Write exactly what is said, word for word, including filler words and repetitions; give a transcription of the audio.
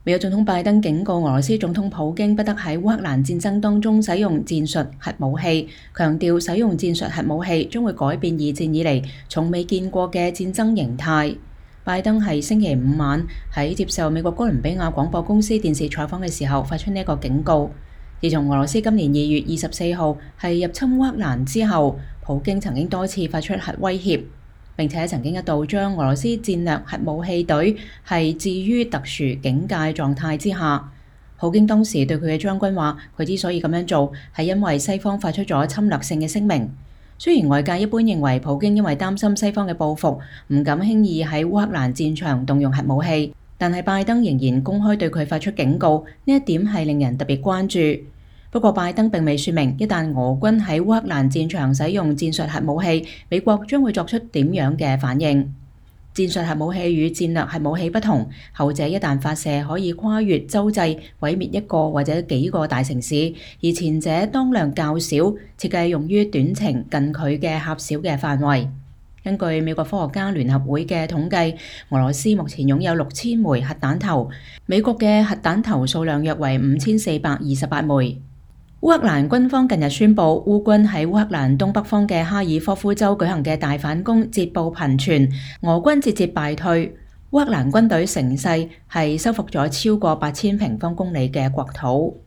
美國總統拜登警告俄羅斯總統普京不得喺烏克蘭戰爭當中使用戰術核武器，強調使用戰術核武器將會改變二戰以嚟從未見過嘅戰爭形態。拜登係星期五晚喺接受美國哥倫比亞廣播公司電視採訪嘅時候發出呢一個警告。自從俄羅斯今年二月二十四號係入侵烏克蘭之後，普京曾經多次發出核威脅。並且曾經一度將俄羅斯戰略核武器隊係置於特殊警戒狀態之下。普京當時對佢嘅將軍話，佢之所以咁樣做係因為西方發出咗侵略性嘅聲明。雖然外界一般認為普京因為擔心西方嘅報復，唔敢輕易喺烏克蘭戰場動用核武器，但係拜登仍然公開對佢發出警告，呢一點係令人特別關注。不過拜登並未說明，一旦俄軍喺烏克蘭戰場使用戰術核武器，美國將會作出點樣嘅反應。戰術核武器與戰略核武器不同，後者一旦發射可以跨越洲際，毀滅一個或者幾個大城市，而前者當量較少，設計用於短程近距嘅狹小嘅範圍。根據美國科學家聯合會嘅統計，俄羅斯目前擁有六千枚核彈頭，美國嘅核彈頭數量約為五千四百二十八枚。烏克蘭軍方近日宣布，烏軍喺烏克蘭東北方嘅哈爾科夫州舉行嘅大反攻捷報頻傳，俄軍節節敗退。烏克蘭軍隊成勢係收復咗超過八千平方公里嘅國土。